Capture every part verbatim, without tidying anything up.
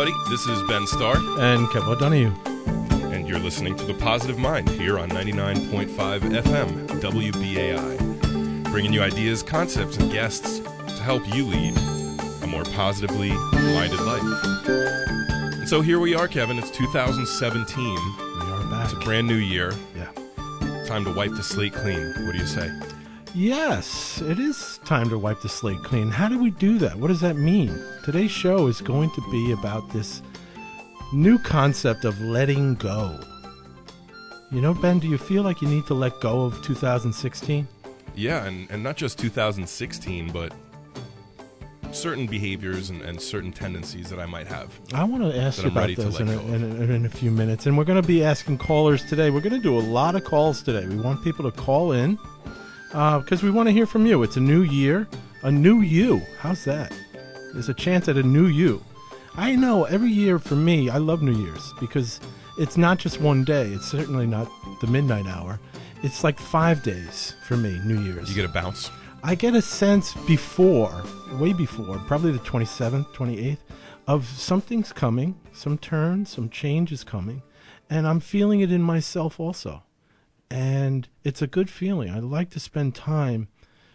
everybody. This is Ben Starr. And Kev O'Donoghue. And you're listening to The Positive Mind here on ninety-nine point five F M, W B A I. Bringing you ideas, concepts, and guests to help you lead a more positively minded life. And so here we are, Kevin. It's two thousand seventeen. We are back. It's a brand new year. Yeah. Time to wipe the slate clean. What do you say? Yes, it is time to wipe the slate clean. How do we do that? What does that mean? Today's show is going to be about this new concept of letting go. You know, Ben, do you feel like you need to let go of two thousand sixteen? Yeah, and, and not just two thousand sixteen, but certain behaviors and, and certain tendencies that I might have. I want to ask you I'm about ready to those let in a, go of. in, a, in a few minutes. And we're going to be asking callers today. We're going to do a lot of calls today. We want people to call in because uh, we want to hear from you. It's a new year, a new you. How's that? There's a chance at a new you. I know every year for me, I love New Year's because it's not just one day. It's certainly not the midnight hour. It's like five days for me, New Year's. You get a bounce? I get a sense before, way before, probably the twenty-seventh, twenty-eighth, of something's coming, some turn, some change is coming, and I'm feeling it in myself also. And it's a good feeling. I like to spend time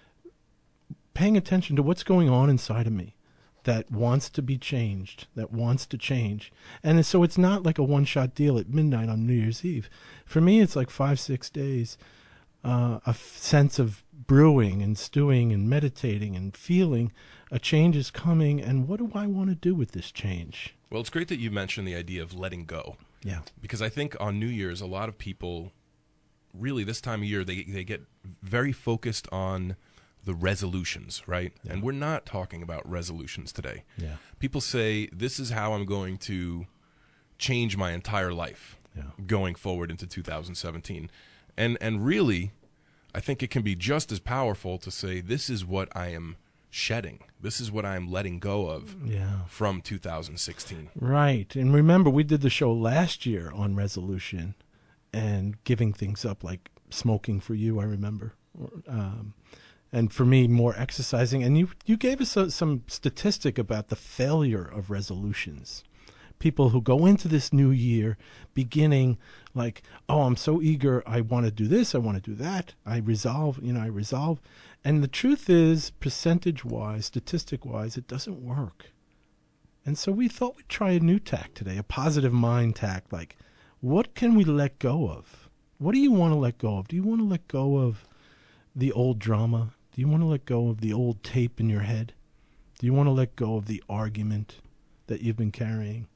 paying attention to what's going on inside of me that wants to be changed, that wants to change. And so it's not like a one-shot deal at midnight on New Year's Eve. For me, it's like five, six days, uh, a f- sense of brewing and stewing and meditating and feeling a change is coming, and what do I want to do with this change? Well, it's great that you mentioned the idea of letting go. Yeah. Because I think on New Year's, a lot of people, really this time of year, they they get very focused on the resolutions, right? Yeah. And we're not talking about resolutions today. Yeah. People say, this is how I'm going to change my entire life yeah. going forward into two thousand seventeen. And and really, I think it can be just as powerful to say, this is what I am shedding. This is what I am letting go of yeah. from two thousand sixteen. Right. And remember, we did the show last year on resolution and giving things up, like smoking for you, I remember. Um, and for me, more exercising. And you, you gave us a, some statistic about the failure of resolutions. People who go into this new year beginning like, oh, I'm so eager, I want to do this, I want to do that, I resolve, you know, I resolve. And the truth is, percentage-wise, statistic-wise, it doesn't work. And so we thought we'd try a new tack today, a positive mind tack, like, what can we let go of? What do you want to let go of? Do you want to let go of the old drama? Do you want to let go of the old tape in your head? Do you want to let go of the argument that you've been carrying?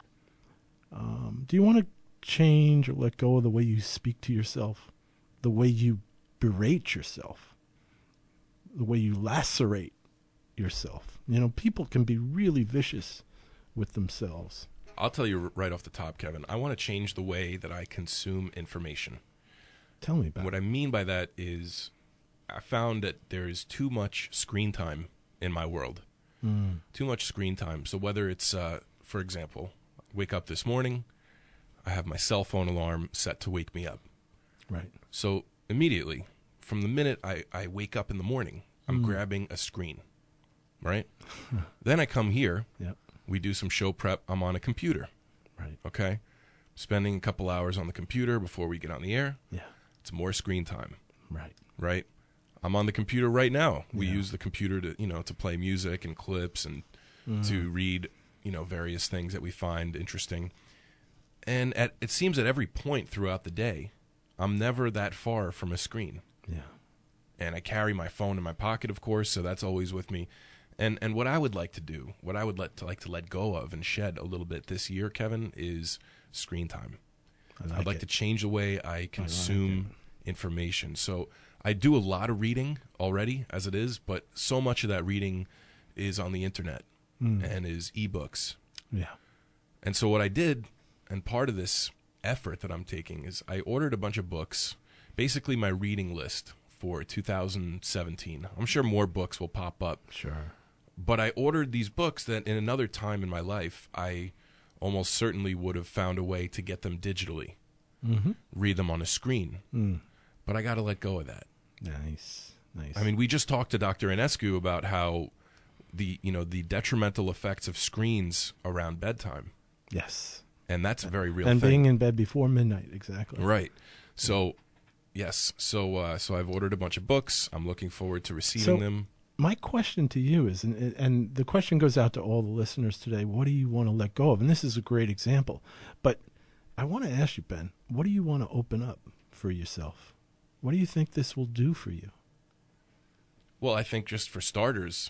Um, do you want to change or let go of the way you speak to yourself, the way you berate yourself, the way you lacerate yourself? You know, people can be really vicious with themselves. I'll tell you right off the top, Kevin, I want to change the way that I consume information. Tell me about and what it. I mean by that is I found that there is too much screen time in my world. Mm. Too much screen time. So whether it's, uh, for example, wake up this morning, I have my cell phone alarm set to wake me up. Right. So immediately, from the minute I, I wake up in the morning, I'm Mm. grabbing a screen, right? Then I come here. Yep. We do some show prep. I'm on a computer. Right. Okay? Spending a couple hours on the computer before we get on the air. Yeah. It's more screen time. Right. Right? I'm on the computer right now. We Yeah. use the computer to, you know, to play music and clips and Mm. to read, you know, various things that we find interesting. And at it seems at every point throughout the day, I'm never that far from a screen. Yeah. And I carry my phone in my pocket, of course, so that's always with me. And and what I would like to do, what I would let to like to let go of and shed a little bit this year, Kevin, is screen time. I like I'd like it. to change the way I consume like information. So I do a lot of reading already as it is, but so much of that reading is on the internet Mm. and is ebooks. Yeah. And so what I did, and part of this effort that I'm taking, is I ordered a bunch of books, basically my reading list for two thousand seventeen. I'm sure more books will pop up. Sure. But I ordered these books that in another time in my life, I almost certainly would have found a way to get them digitally, Mm-hmm. read them on a screen. Mm. But I got to let go of that. Nice. Nice. I mean, we just talked to Doctor Enescu about how the, you know, the detrimental effects of screens around bedtime. Yes. And that's a very real and thing. being in bed before midnight, exactly. Right. So, yes. So, uh, so I've ordered a bunch of books. I'm looking forward to receiving So- them. My question to you is, and, and the question goes out to all the listeners today, what do you want to let go of? And this is a great example. But I want to ask you, Ben, what do you want to open up for yourself? What do you think this will do for you? Well, I think just for starters,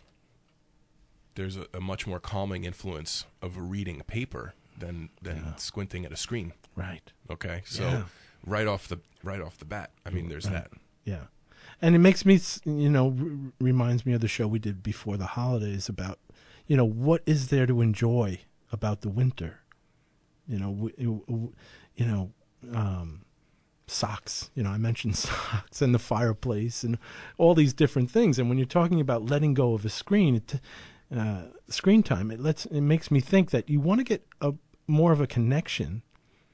there's a, a much more calming influence of reading a paper than than Yeah. squinting at a screen. Right. Okay, so Yeah. right off the right off the bat, I mean, there's Right. that. Yeah. And it makes me, s- you know, r- reminds me of the show we did before the holidays about, you know, what is there to enjoy about the winter? You know, w- w- you know, um, socks. You know, I mentioned socks and the fireplace and all these different things. And when you're talking about letting go of a screen, it, uh, screen time, it lets it makes me think that you want to get a more of a connection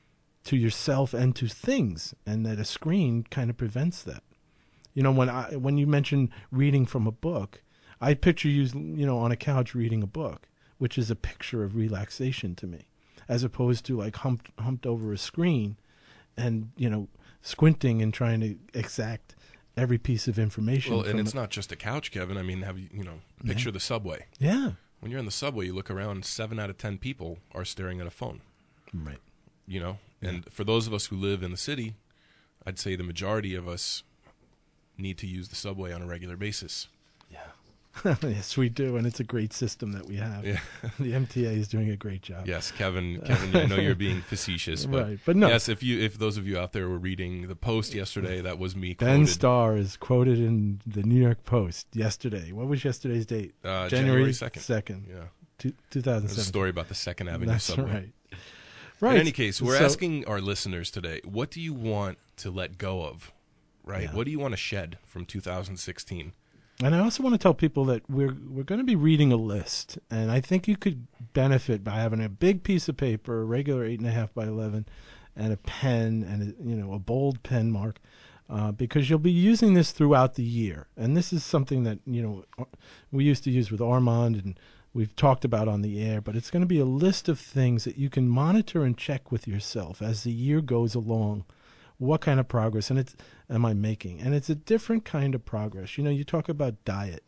to yourself and to things, and that a screen kind of prevents that. You know, when I when you mention reading from a book, I picture you, you know, on a couch reading a book, which is a picture of relaxation to me, as opposed to like humped humped over a screen, and you know, squinting and trying to exact every piece of information. Well, and from it's it. not just a couch, Kevin. I mean, have you you know, picture the subway. Yeah. When you're in the subway, you look around, seven out of ten people are staring at a phone. Right. You know, and for those of us who live in the city, I'd say the majority of us need to use the subway on a regular basis. Yeah. Yes, we do, and it's a great system that we have. Yeah. The M T A is doing a great job. Yes, Kevin. Kevin, I know you're being facetious, but, Right, but no. yes, if you if those of you out there were reading the Post yesterday, that was me Ben quoted. Starr is quoted in the New York Post yesterday. What was yesterday's date? Uh, January January second. second, Yeah, two, two thousand there's a seven. story about the Second Avenue That's subway. right. Right. In any case, we're So- asking our listeners today, what do you want to let go of? Right? Yeah. What do you want to shed from two thousand sixteen? And I also want to tell people that we're we're going to be reading a list, and I think you could benefit by having a big piece of paper, a regular eight and a half by eleven, and a pen, and a, you know, a bold pen mark, uh, because you'll be using this throughout the year. And this is something that, you know, we used to use with Armand, and we've talked about on the air. But it's going to be a list of things that you can monitor and check with yourself as the year goes along. What kind of progress and it's am I making? And it's a different kind of progress. You know, you talk about diet,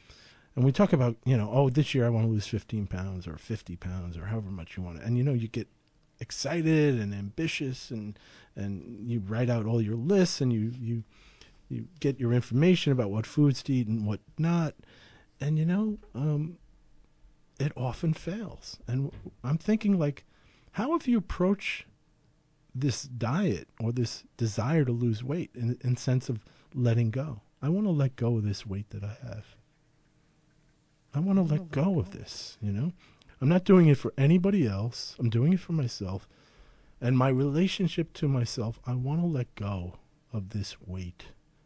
and we talk about, you know, oh, this year I want to lose fifteen pounds or fifty pounds or however much you want. And, you know, you get excited and ambitious, and and you write out all your lists, and you, you, you get your information about what foods to eat and what not. And, you know, um, it often fails. And I'm thinking, like, how have you approached this diet or this desire to lose weight in in sense of letting go? I want to let go of this weight that I have. I want to let go of this, you know? I'm not doing it for anybody else. I'm doing it for myself. And my relationship to myself, I want to let go of this weight.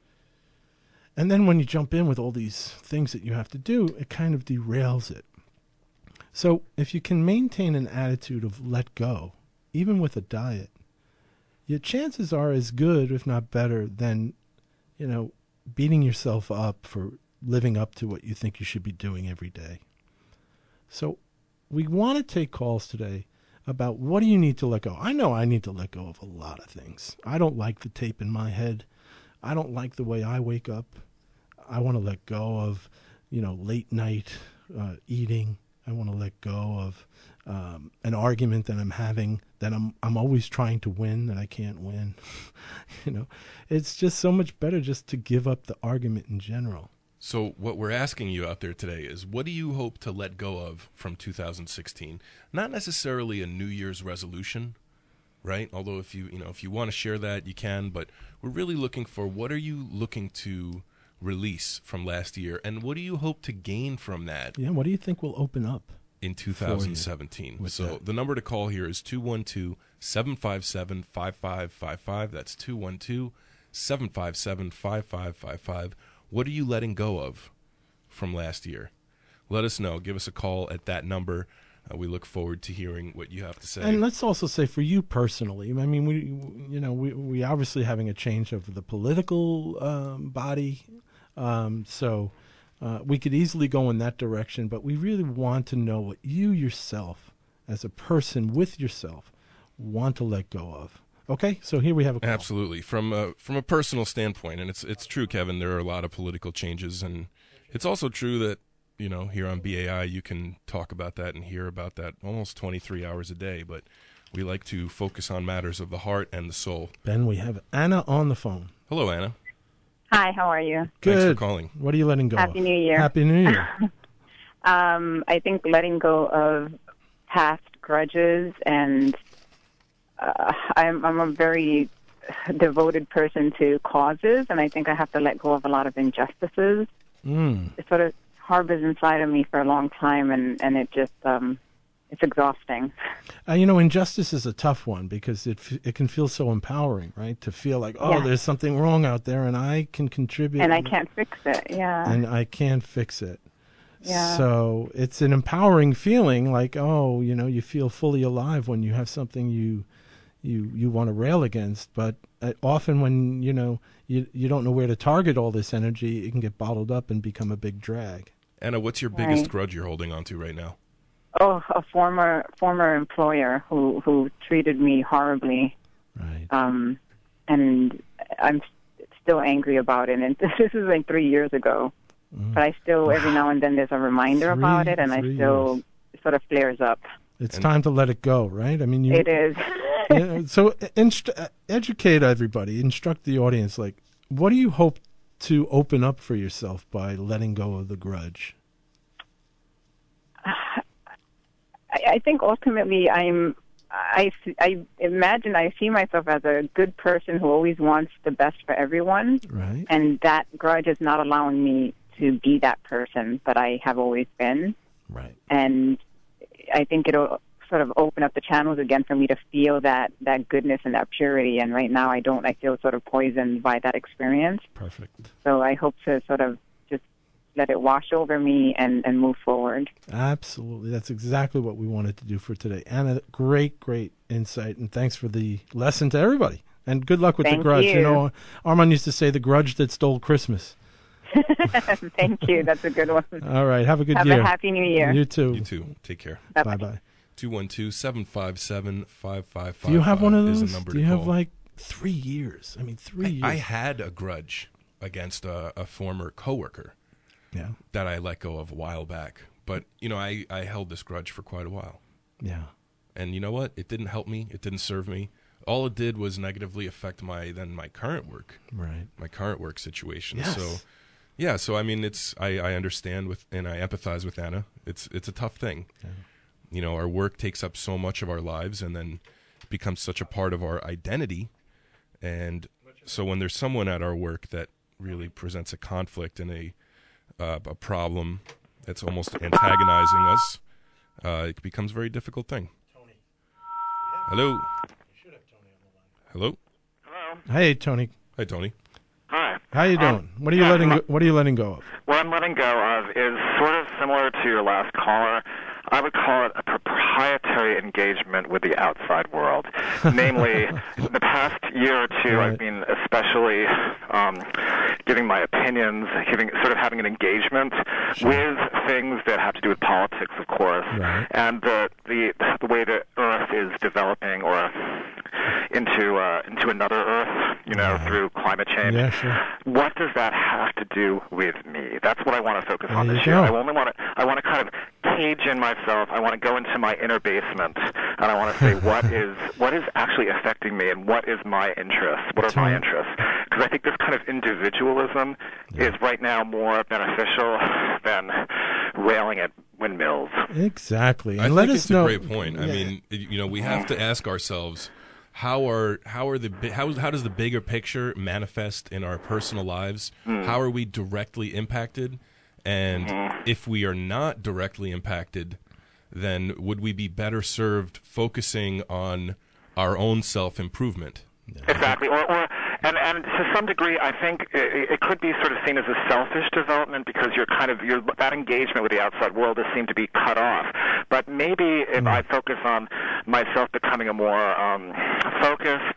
And then when you jump in with all these things that you have to do, it kind of derails it. So if you can maintain an attitude of let go, even with a diet, your chances are as good, if not better, than, you know, beating yourself up for living up to what you think you should be doing every day. So we want to take calls today about what do you need to let go. I know I need to let go of a lot of things. I don't like the tape in my head. I don't like the way I wake up. I want to let go of, you know, late night uh, eating. I want to let go of um, an argument that I'm having that I'm I'm always trying to win that I can't win. You know, it's just so much better just to give up the argument in general. So what we're asking you out there today is, what do you hope to let go of from two thousand sixteen? Not necessarily a New Year's resolution, right? Although if you you know if you want to share that, you can. But we're really looking for, what are you looking to release from last year, and what do you hope to gain from that Yeah, what do you think will open up in two thousand seventeen? with So that? the number to call here is two one two, seven five seven, five five five five. That's two one two, seven five seven, five five five five. What are you letting go of from last year? Let us know. Give us a call at that number. Uh, we look forward to hearing what you have to say. And let's also say for you personally, I mean, we, you know, we we obviously having a change of the political um, body, um, so uh, we could easily go in that direction. But we really want to know what you yourself, as a person with yourself want to let go of? Okay, so here we have a call. Absolutely. From a, from a personal standpoint, and it's it's true, Kevin, there are a lot of political changes, and it's also true that, you know, here on B A I you can talk about that and hear about that almost twenty-three hours a day, but we like to focus on matters of the heart and the soul. Ben, we have Anna on the phone. Hello, Anna. Hi, how are you? Good. Thanks for calling. What are you letting go Happy of? New Year. Happy New Year. um, I think letting go of past grudges, and uh, I'm, I'm a very devoted person to causes, and I think I have to let go of a lot of injustices. Mm. It sort of harbors inside of me for a long time, and, and it just, um, it's exhausting. Uh, you know, injustice is a tough one because it f- it can feel so empowering, right? To feel like, oh, Yeah. there's something wrong out there, and I can contribute. And I can't fix it, yeah. And I can't fix it. Yeah. So it's an empowering feeling, like, oh, you know, you feel fully alive when you have something you you you want to rail against. But uh, often when, you know, you you don't know where to target all this energy, it can get bottled up and become a big drag. Anna, what's your biggest Right. grudge you're holding on to right now? Oh, a former former employer who, who treated me horribly. Right. Um, and I'm st- still angry about it. And this is like three years ago. Mm. But I still, every now and then, there's a reminder Three- about it, and I three still years. it sort of flares up. It's And- time to let it go, right? I mean, you. It is. Yeah, so inst- uh, educate everybody, instruct the audience. Like, what do you hope to open up for yourself by letting go of the grudge? I, I think ultimately I'm. I, I imagine I see myself as a good person who always wants the best for everyone, Right. and that grudge is not allowing me to be that person that I have always been. Right. And I think it'll sort of open up the channels again for me to feel that, that goodness and that purity. And right now I don't. I feel sort of poisoned by that experience. Perfect. So I hope to sort of just let it wash over me and, and move forward. Absolutely. That's exactly what we wanted to do for today. Anna, great, great insight. And thanks for the lesson to everybody. And good luck with Thank the grudge. you. know, Armand used to say the grudge that stole Christmas. Thank you. That's a good one. All right. Have a good Have year. a happy new year. You too. You too. Take care. Bye-bye. Bye-bye. two one two, seven five seven, five five five. Do you have one of is the those? number Do to you have call. like three years? I mean, three I, years. I had a grudge against a, a former coworker yeah. that I let go of a while back. But, you know, I, I held this grudge for quite a while. Yeah. And you know what? It didn't help me. It didn't serve me. All it did was negatively affect my then my current work, Right. my current work situation. Yes. So, yeah. So I mean, it's I, I understand with and I empathize with Anna. It's it's a tough thing. Yeah. You know, our work takes up so much of our lives, and then becomes such a part of our identity. And so when there's someone at our work that really presents a conflict and a uh, a problem that's almost antagonizing us, uh, it becomes a very difficult thing. Hello. Hello. Hello. Hey, Tony. Hi, Tony. Hi. How you doing? Um, what are you yeah, letting my- go, What are you letting go of? What I'm letting go of is sort of similar to your last caller. I would call it a proprietary engagement with the outside world. Namely, the past year or two, Right. I've been especially um, giving my opinions, giving sort of having an engagement Sure. with things that have to do with politics, of course, Right. and the the the way the Earth is developing, or into uh, into another Earth, you know, Yeah. through climate change. Yeah, sure. What does that have to do with me? That's what I want to focus on There this you year. go. I only want to I want to kind of cage in myself. I want to go into my inner basement, and I want to say what is what is actually affecting me, and what is my interest? What are my Tony. interests? Because I think this kind of individualism is right now more beneficial than railing at windmills. Exactly. And I let think us it's know. a great point. I Yeah. mean, you know, we have to ask ourselves how are how are the bi- how how does the bigger picture manifest in our personal lives? How are we directly impacted? And if we are not directly impacted, then would we be better served focusing on our own self-improvement? Exactly, or, or and and to some degree, I think it, it could be sort of seen as a selfish development because you're kind of you're, that engagement with the outside world is seemed to be cut off. But maybe if I focus on myself becoming a more um, focused,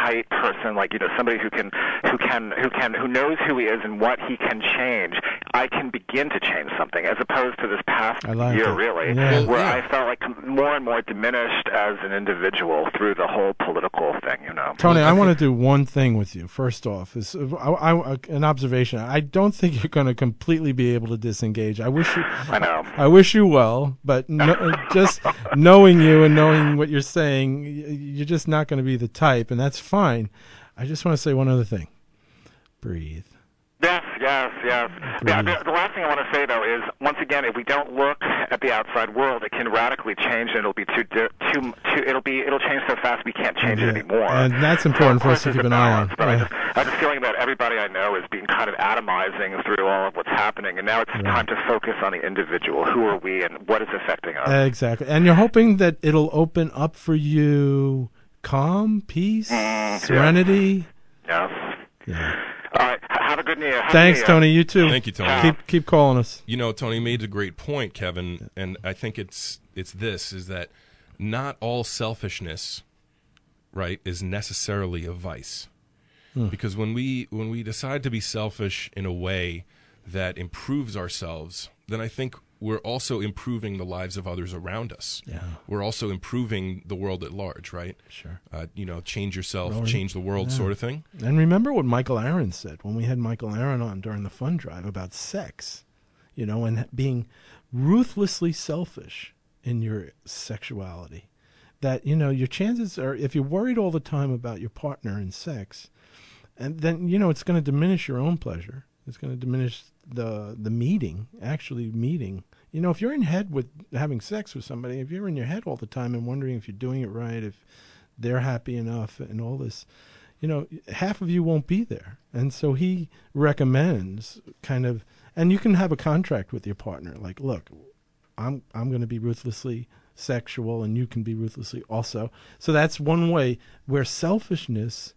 tight person, like, you know, somebody who can, who can, who can, who knows who he is and what he can change, I can begin to change something, as opposed to this past like year, it. really, Yeah. where Yeah. I felt like more and more diminished as an individual through the whole political thing, you know. Tony, I want to do one thing with you. First off, is uh, I, I, an observation. I don't think you're going to completely be able to disengage. I wish you, I know. I wish you well, but no, just knowing you and knowing what you're saying, y- you're just not going to be the type, and that's fine. I just want to say one other thing. Breathe. Yes, yes, yes. Yeah, the, the last thing I want to say, though, is, once again, if we don't look at the outside world, it can radically change, and it'll be too, too, too it'll be, it'll change so fast we can't change Yeah. it anymore. And that's So, important of for us course, to keep there's an a eye on. balance, But I, Yeah. just, I have a feeling that everybody I know is being kind of atomizing through all of what's happening, and now it's Right. time to focus on the individual. Who are we, and what is affecting us? Exactly. And you're hoping that it'll open up for you calm, peace, Mm, serenity. yes. Yeah. All right. H- Have a good New Year. Happy Thanks, New Year. Tony. You too. Thank you, Tony. Keep keep calling us. You know, Tony made a great point, Kevin, and I think it's it's this is that not all selfishness, right, is necessarily a vice. Because when we when we decide to be selfish in a way that improves ourselves, then I think we're also improving the lives of others around us. Yeah. We're also improving the world at large, right? Sure. Uh, you know, change yourself, Well, change the world, yeah. sort of thing. And remember what Michael Aaron said when we had Michael Aaron on during the fund drive about sex, you know, and being ruthlessly selfish in your sexuality. That, you know, your chances are, if you're worried all the time about your partner and sex, and then, you know, it's going to diminish your own pleasure. It's going to diminish the the meeting, actually meeting. You know, if you're in head with having sex with somebody, if you're in your head all the time and wondering if you're doing it right, if they're happy enough and all this, you know, half of you won't be there. And so he recommends kind of, and you can have a contract with your partner. Like, look, I'm I'm going to be ruthlessly sexual and you can be ruthlessly also. So that's one way where selfishness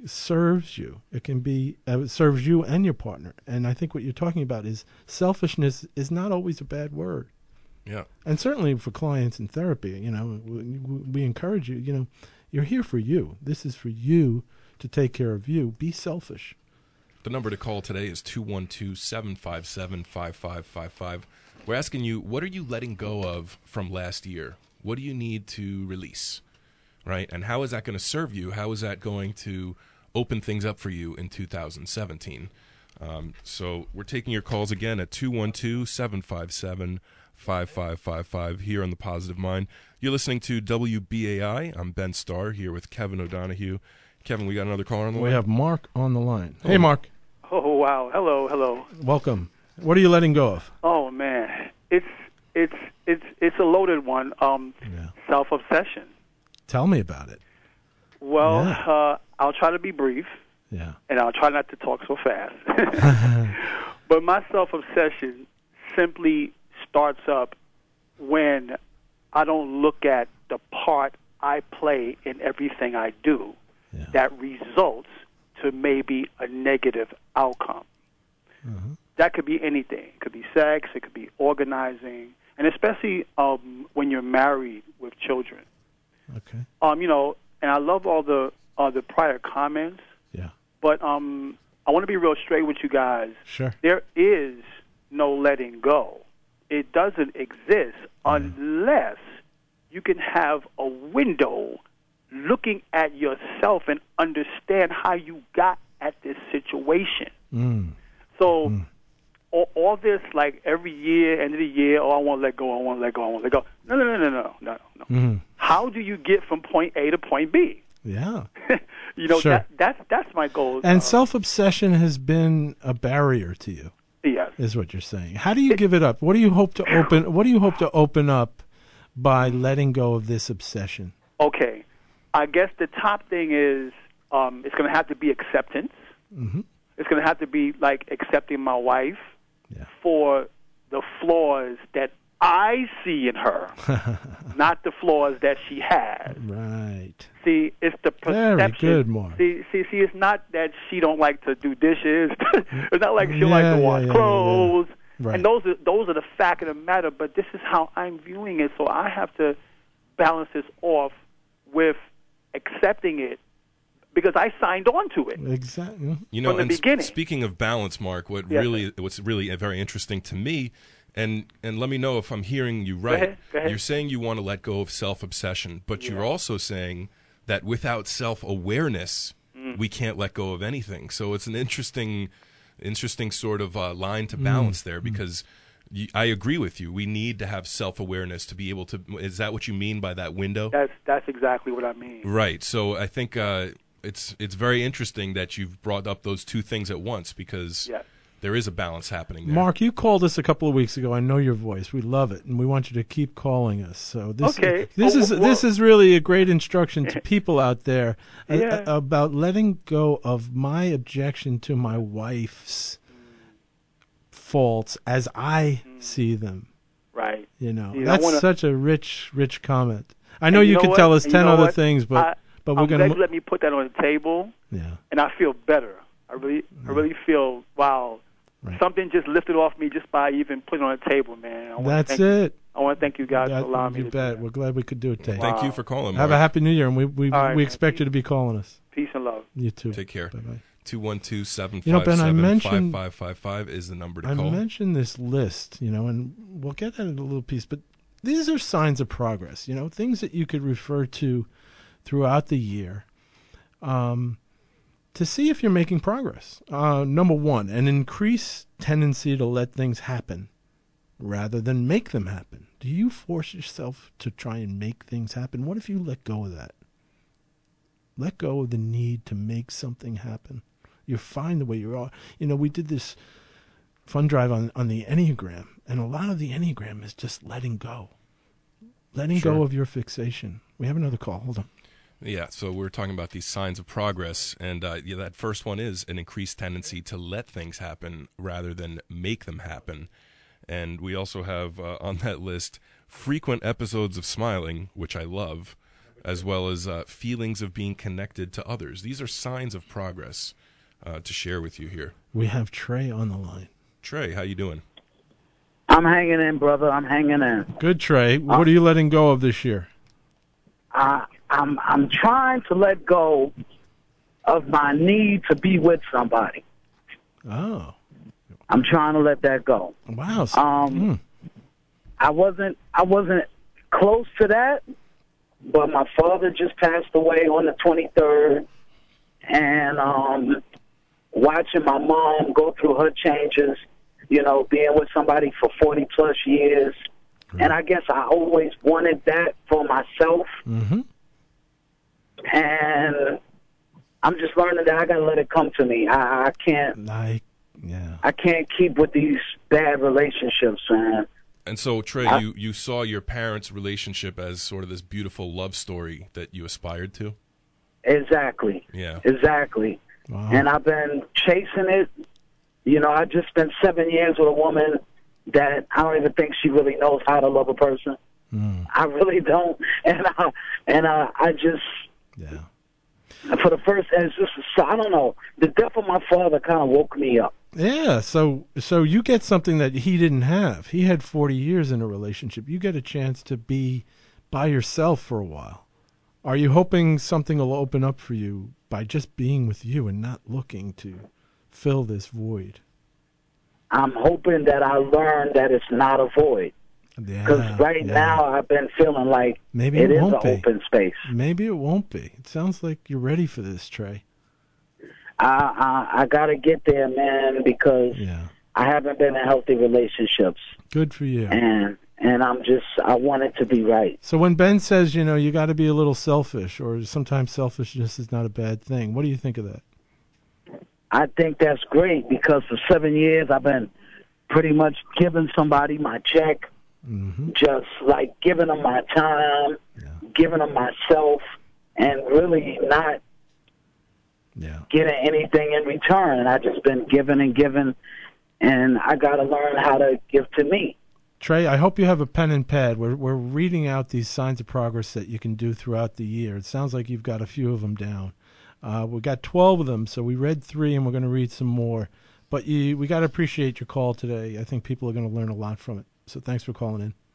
serves you. It can be, uh, it serves you and your partner. And I think what you're talking about is selfishness is not always a bad word. Yeah. And certainly for clients in therapy, you know, we, we encourage you, you know, you're here for you. This is for you to take care of you. Be selfish. The number to call today is two one two, seven five seven, five five five five. We're asking you, what are you letting go of from last year? What do you need to release? Right? And how is that going to serve you? How is that going to open things up for you in two thousand seventeen? Um, so we're taking your calls again at two one two, seven five seven, five five five five here on The Positive Mind. You're listening to W B A I. I'm Ben Starr here with Kevin O'Donohue. Kevin, we got another caller on the We line? have Mark on the line. Hey, Mark. Oh, wow. Hello, hello. Welcome. What are you letting go of? Oh, man. It's it's it's it's a loaded one. Um, Yeah. Self-obsession. Tell me about it. Well, Yeah. uh, I'll try to be brief, Yeah. and I'll try not to talk so fast. But my self-obsession simply starts up when I don't look at the part I play in everything I do Yeah. that results to maybe a negative outcome. Uh-huh. That could be anything. It could be sex. It could be organizing, and especially um, when you're married with children. Okay. Um, you know, and I love all the uh, the prior comments, Yeah. but um, I want to be real straight with you guys. Sure. There is no letting go. It doesn't exist unless you can have a window looking at yourself and understand how you got at this situation. Mm. So all, all this, like every year, end of the year, oh, I want to let go, I want to let go, I want to let go. No, no, no, no, no, no, no. Mm. How do you get from point A to point B? Yeah. You know, Sure. that, that's that's my goal. And uh, self-obsession has been a barrier to you, yes. is what you're saying. How do you give it up? What do you hope to open? What do you hope to open up by letting go of this obsession? Okay. I guess the top thing is um, it's going to have to be acceptance. Mm-hmm. It's going to have to be like accepting my wife Yeah. for the flaws that I see in her, not the flaws that she has. Right. See, it's the Very perception. good, Mark. See, see, see, it's not that she don't like to do dishes. It's not like she don't Yeah, like to yeah, wash yeah, yeah, clothes. yeah. Right. And those are those are the fact of the matter. But this is how I'm viewing it. So I have to balance this off with accepting it because I signed on to it. Exactly. You know, From the and s- beginning. speaking of balance, Mark, what Yes, really, what's really very interesting to me, and and let me know if I'm hearing you right. ahead, go ahead. You're saying you want to let go of self-obsession, but Yeah. you're also saying that without self-awareness, Mm. we can't let go of anything. So it's an interesting, interesting sort of uh, line to balance there, because you, I agree with you. We need to have self-awareness to be able to. Is that what you mean by that window? That's that's exactly what I mean. Right. So I think uh, it's it's very interesting that you've brought up those two things at once, because Yes. there is a balance happening there. Mark, you called us a couple of weeks ago. I know your voice. We love it, and we want you to keep calling us. So this Okay. this Oh, is well- this is really a great instruction to people out there uh, Yeah. uh, about letting go of my objection to my wife's faults as I see them. Right. You know, Yeah, I that's wanna- such a rich, rich comment. I know And you, know could what? tell us And ten you know other what? things, but I, but we're I'm gonna glad mo- you let me put that on the table, yeah. and I feel better. I really, I really feel wow. Right. Something just lifted off me just by even putting it on the table, man. I wanna That's thank you. it. I want to thank you guys That- for allowing me you to bet. do that. We're glad we could do it today. Thank you Wow. for calling, Mark. Have a happy New Year, and we we, All right, we man. expect you to be calling us. Peace and love. You too. Take care. Bye bye. two one two, seven You know, five Ben, I seven, five mentioned- five five five is the number to I call. mentioned this list, you know, and we'll get that in a little piece, but these are signs of progress, you know, things that you could refer to throughout the year um, to see if you're making progress. Uh, number one, an increased tendency to let things happen rather than make them happen. Do you force yourself to try and make things happen? What if you let go of that? Let go of the need to make something happen. You're fine the way you are. You know, we did this fun drive on, on the Enneagram, and a lot of the Enneagram is just letting go. Letting Sure. go of your fixation. We have another call. Hold on. Yeah, so we're talking about these signs of progress, and uh, yeah, that first one is an increased tendency to let things happen rather than make them happen. And we also have uh, on that list frequent episodes of smiling, which I love, as well as uh, feelings of being connected to others. These are signs of progress uh, to share with you here. We have Trey on the line. Trey, how you doing? I'm hanging in, brother. I'm hanging in. Good, Trey. What are you letting go of this year? Uh, I'm I'm trying to let go of my need to be with somebody. Oh, I'm trying to let that go. wow. So- Um, mm. I wasn't I wasn't close to that, but my father just passed away on the twenty-third, and um, watching my mom go through her changes, you know, being with somebody for forty plus years, and I guess I always wanted that for myself, Mm-hmm. and I'm just learning that I gotta let it come to me. I, I can't Like, yeah. I can't keep with these bad relationships, man. And so, Trey, I- you, you saw your parents' relationship as sort of this beautiful love story that you aspired to? Exactly. Yeah. Exactly. Wow. And I've been chasing it. You know, I just spent seven years with a woman that I don't even think she really knows how to love a person. Mm, I really don't. And I, and I, I just, yeah. for the first, it's just, so I don't know. The death of my father kind of woke me up. Yeah, so so you get something that he didn't have. He had forty years in a relationship. You get a chance to be by yourself for a while. Are you hoping something will open up for you by just being with you and not looking to fill this void? I'm hoping that I learn that it's not a void. Because Yeah, right yeah. now I've been feeling like Maybe it it is an won't be. open space. Maybe it won't be. It sounds like you're ready for this, Trey. I, I, I got to get there, man, because Yeah. I haven't been in healthy relationships. Good for you. And and I'm just, I want it to be right. So when Ben says, you know, you got to be a little selfish, or sometimes selfishness is not a bad thing, what do you think of that? I think that's great because for seven years I've been pretty much giving somebody my check, Mm-hmm. just like giving them my time, Yeah. giving them myself, and really not Yeah. getting anything in return. And I've just been giving and giving, and I got to learn how to give to me. Trey, I hope you have a pen and pad. We're we're reading out these signs of progress that you can do throughout the year. It sounds like you've got a few of them down. Uh, we got twelve of them, so we read three, and we're going to read some more. But you, we got to appreciate your call today. I think people are going to learn a lot from it. So thanks for calling in.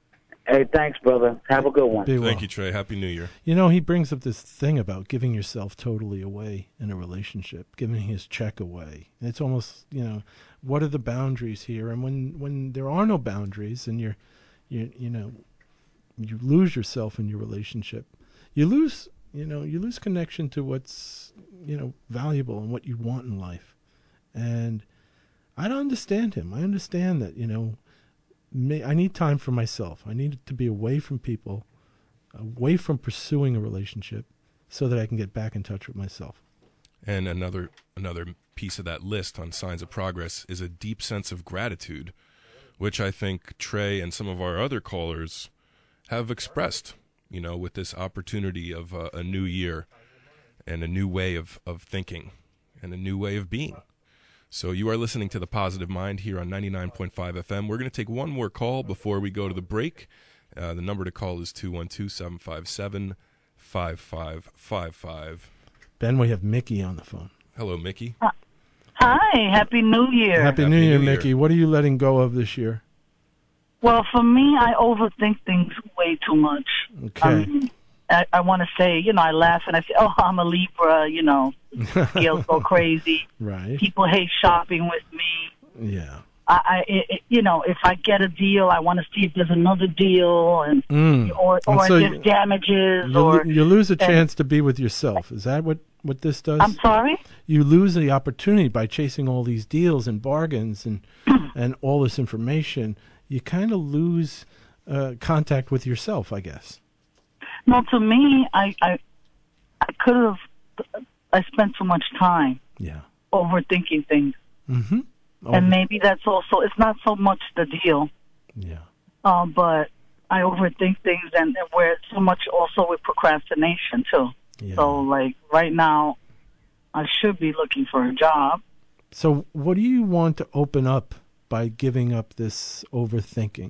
Hey, thanks, brother. Have a good one. Be well. Thank you, Trey. Happy New Year. You know, he brings up this thing about giving yourself totally away in a relationship, giving his check away. And it's almost, you know, what are the boundaries here? And when, when there are no boundaries and you're, you you know, you lose yourself in your relationship, you lose, you know, you lose connection to what's, you know, valuable and what you want in life. And I don't understand him. I understand that, you know, may, I need time for myself. I need to be away from people, away from pursuing a relationship so that I can get back in touch with myself. And another another piece of that list on signs of progress is a deep sense of gratitude, which I think Trey and some of our other callers have expressed, you know, with this opportunity of uh, a new year and a new way of, of thinking and a new way of being. So you are listening to The Positive Mind here on ninety-nine point five F M. We're going to take one more call before we go to the break. Uh, the number to call is two one two, seven five seven, five five five five. Ben, we have Mickey on the phone. Hello, Mickey. Hi, Happy New Year. Happy, Happy New Year, New Mickey. Year. What are you letting go of this year? Well, for me, I overthink things way too much. Okay. Um, I, I want to say, you know, I laugh and I say, oh, I'm a Libra, you know, scales go crazy. Right. People hate shopping with me. Yeah. I, I it, you know, if I get a deal, I want to see if there's another deal, and mm. or, or and so if there's damages, you, or you lose a and, chance to be with yourself. Is that what, what this does? I'm sorry? You lose the opportunity by chasing all these deals and bargains and and all this information. You kind of lose uh, contact with yourself, I guess. No, to me, I I, I could have. I spent too much time. Yeah. Overthinking things. Mm-hmm. Over- and maybe that's also, it's not so much the deal. Yeah. Um, but I overthink things, and, and where it's so much also with procrastination, too. Yeah. So, like, right now, I should be looking for a job. So what do you want to open up by giving up this overthinking?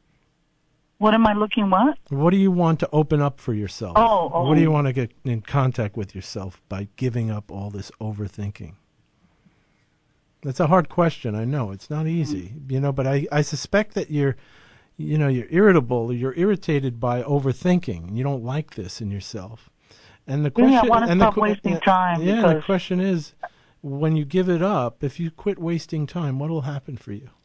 What am I looking what? What do you want to open up for yourself? Oh, oh. What do you want to get in contact with yourself by giving up all this overthinking? That's a hard question. I know it's not easy, mm-hmm. you know, but I, I suspect that you're, you know, you're irritable, you're irritated by overthinking, and you don't like this in yourself. And the question, yeah, I want to and stop the, wasting uh, time. Yeah, because the question is, when you give it up, if you quit wasting time, what will happen for you?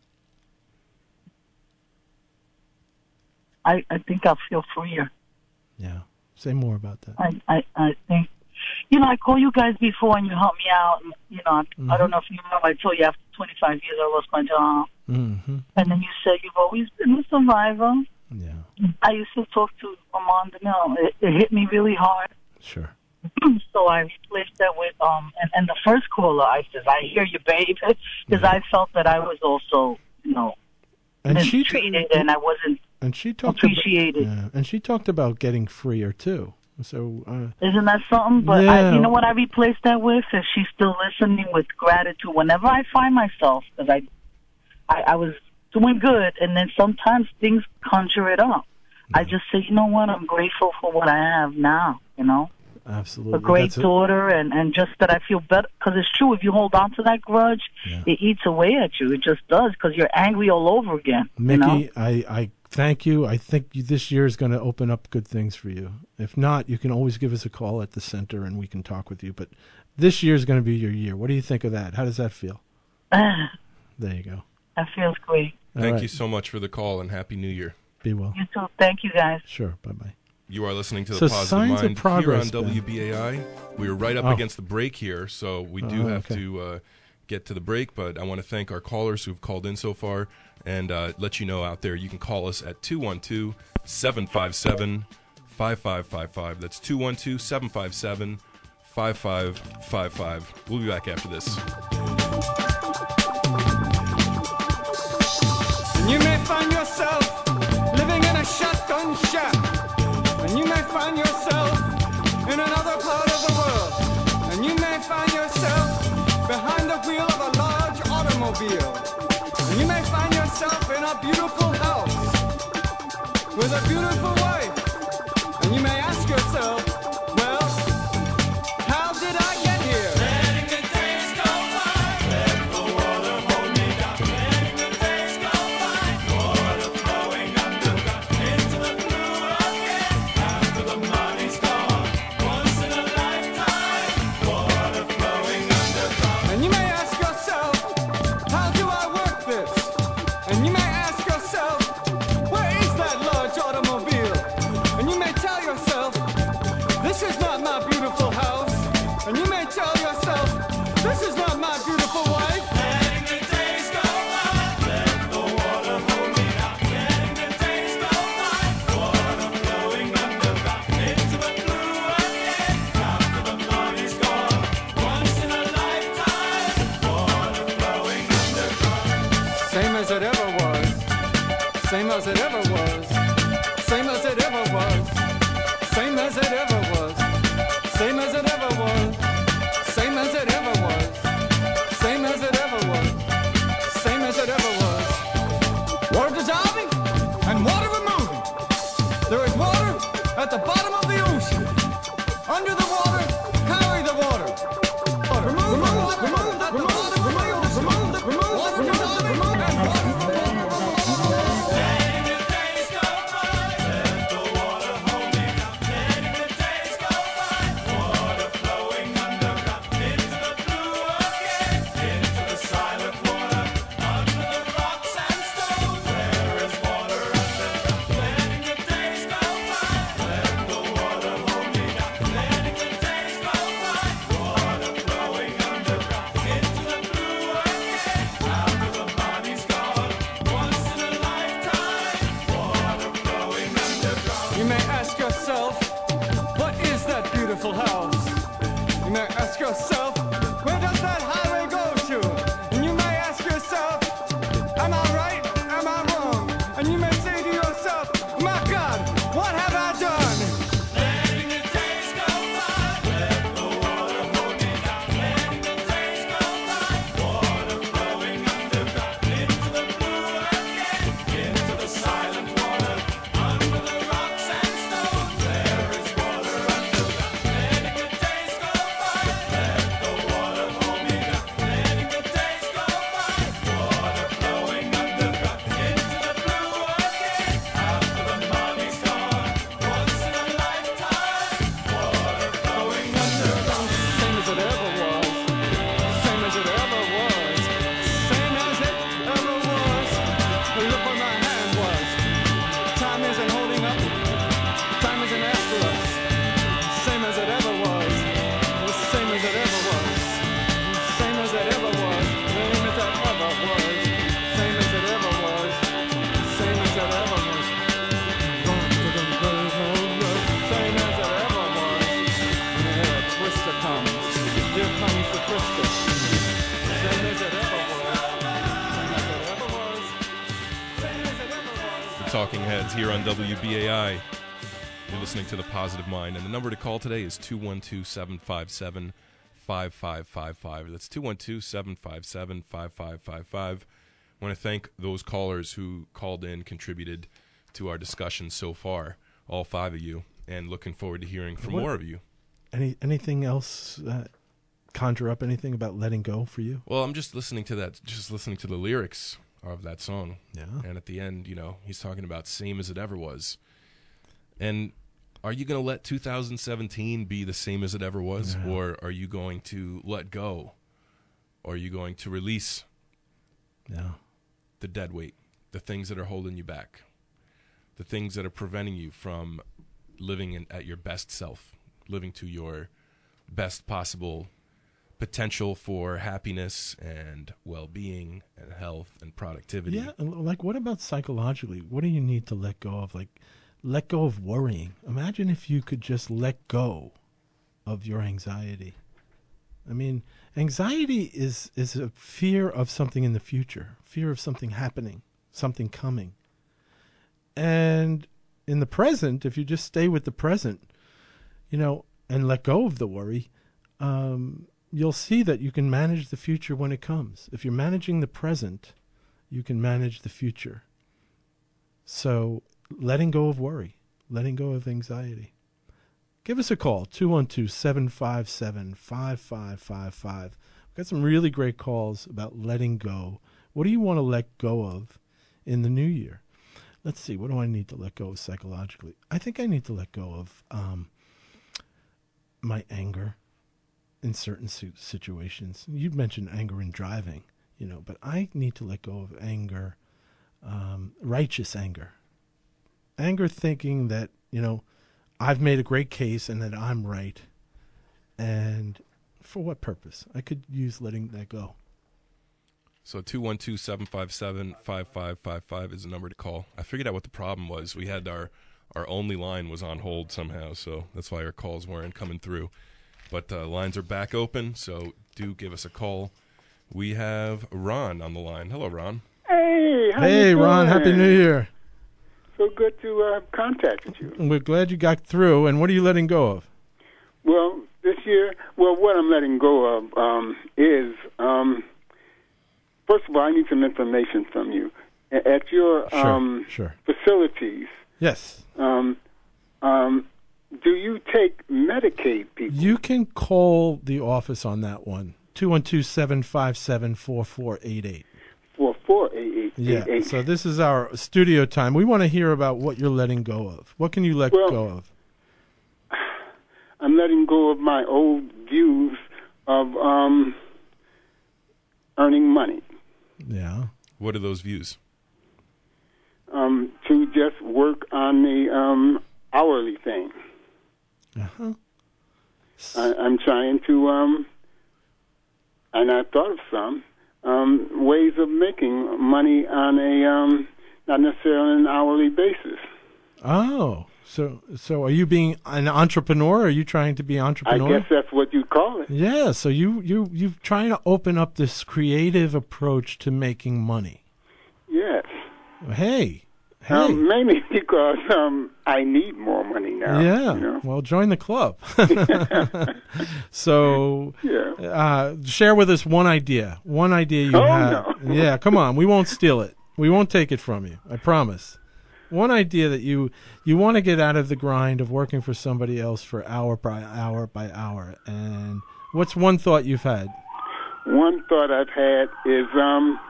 I, I think I'll feel freer. Yeah. Say more about that. I, I, I think, you know, I call you guys before and you help me out. And, you know, mm-hmm. I don't know if you remember, I told you after twenty-five years I lost my job. Mm-hmm. And then you said you've always been a survivor. Yeah. I used to talk to Armand Danel. It, it hit me really hard. Sure. So I replaced that with, um, and, and the first caller, I says, I hear you, babe. Because yeah. I felt that I was also, you know, and mistreated she, and I wasn't and she talked appreciated. About, yeah, and she talked about getting freer, too. So uh, isn't that something? But yeah. I, you know what I replaced that with? If she's still listening, with gratitude. Whenever I find myself, because I, I, I was doing good, and then sometimes things conjure it up. Yeah. I just say, you know what? I'm grateful for what I have now. You know, absolutely, a great That's daughter, and and just that I feel better. Because it's true. If you hold on to that grudge, yeah. it eats away at you. It just does. Because you're angry all over again. Mickey, you know? I, I thank you. I think this year is going to open up good things for you. If not, you can always give us a call at the center and we can talk with you. But this year is going to be your year. What do you think of that? How does that feel? There you go. That feels great. Thank right. you so much for the call and Happy New Year. Be well. You too. Thank you, guys. Sure. Bye-bye. You are listening to so The Positive signs Mind of progress, here on W B A I. We are right up oh. against the break here, so we do oh, have okay. to uh, get to the break. But I want to thank our callers who've called in so far and uh, let you know out there you can call us at two one two, seven five seven, five five five five. That's two one two, seven five seven, five five five five. We'll be back after this. And you may find yourself living in a shotgun shack, and you may find yourself in another part of the world, and you may find yourself behind the wheel of a large automobile, and you may find yourself in a beautiful house with a beautiful wife, and you may ask yourself, well, how did I get here? Letting the days go by, let the water hold me down. Letting the days go by, water flowing underground into the as it ever was. Same as it ever was. Same as it ever was. Same as it ever was. Same as it ever was. Same as it ever was. Same as it ever was. Water dissolving and water removing. There is water at the bottom of the ocean. Under the water, carry the water. Water. Remove, remove, water remove, at the remove, bottom remove, of the ocean. Remove, remove, water dissolving and water removing. You may ask yourself, what is that beautiful house? You may ask yourself, where does that highway go to? And you may ask yourself, am I right? Am I wrong? And you may say to yourself, my God, what have I done? Letting the days go by, let the water hold me down. Letting the days go by, water flowing underground into the blue again, into the silent water, under the rocks and stones. There is water underground. Letting the days go by, let the water hold me down. Letting the days go by, water flowing underground into the blue again, after the money's gone. Once in a lifetime, water flowing underground. Same as it ever was. Same as it ever was. Same as it ever was. Look where my hand was. Time isn't holding up. Time isn't after us. Same as it ever was. Same as it ever was. Same as it ever was. Same as it ever was. Same as it ever was. Same as it ever was. Same as it ever was. Here a twister comes. Here comes the twister. Same as it ever was. Same as it ever was. Same as it ever was. The Talking Heads here on W B A I. You're listening to The Positive Mind, and the number to call today is two one two, seven five seven, five five five five. That's two one two, seven five seven, five five five five. I want to thank those callers who called in, contributed to our discussion so far, all five of you, and looking forward to hearing from What- more of you. Any anything else that conjure up anything about letting go for you? Well, I'm just listening to that, just listening to the lyrics of that song. Yeah. And at the end, you know, he's talking about same as it ever was. And are you going to let two thousand seventeen be the same as it ever was? Yeah. Or are you going to let go? Or are you going to release Yeah. the dead weight, the things that are holding you back, the things that are preventing you from living in, at your best self, living to your best possible potential for happiness and well-being and health and productivity? Yeah, and like what about psychologically? What do you need to let go of? Like, let go of worrying. Imagine if you could just let go of your anxiety. I mean, anxiety is is a fear of something in the future, fear of something happening, something coming. And in the present, if you just stay with the present, you know, and let go of the worry, um, you'll see that you can manage the future when it comes. If you're managing the present, you can manage the future. So letting go of worry, letting go of anxiety. Give us a call, two one two, seven five seven, five five five five. We've got some really great calls about letting go. What do you want to let go of in the new year? Let's see, what do I need to let go of psychologically? I think I need to let go of um, my anger in certain si- situations. You mentioned anger in driving, you know, but I need to let go of anger, um, righteous anger. Anger thinking that, you know, I've made a great case and that I'm right. And for what purpose? I could use letting that go. So two one two, seven five seven, five five five five is the number to call. I figured out what the problem was. We had our, our only line was on hold somehow, so that's why our calls weren't coming through. But uh, lines are back open, so do give us a call. We have Ron on the line. Hello, Ron. Hey, how Hey, you Ron, doing? Happy New Year. so good to uh, contact with you. We're glad you got through. And what are you letting go of? Well, this year, well, what I'm letting go of um, is, um, first of all, I need some information from you. A- At your Sure, um, sure. facilities, Yes. um, um, do you take Medicaid people? You can call the office on that one. two one two, seven five seven, four four eight eight. For four eight eight Yeah, eight eight. so this is our studio time. We want to hear about what you're letting go of. What can you let Well, go of? I'm letting go of my old views of um, earning money. Yeah. What are those views? Um, to just work on the um, hourly thing. Uh-huh. I, I'm trying to, um, and I thought of some um, ways of making money on a um, not necessarily on an hourly basis. Oh, so so are you being an entrepreneur? Or are you trying to be I entrepreneur? guess that's what you call it. Yeah, so you you you trying to open up this creative approach to making money. Yes. Hey, hey. Um, mainly because um, I need more money now. Yeah. You know? Well, join the club. So, Yeah. uh, share with us one idea. One idea you Oh, have. no. Yeah, come on. We won't steal it. We won't take it from you. I promise. One idea that you you want to get out of the grind of working for somebody else for hour by hour by hour. And what's one thought you've had? One thought I've had is um,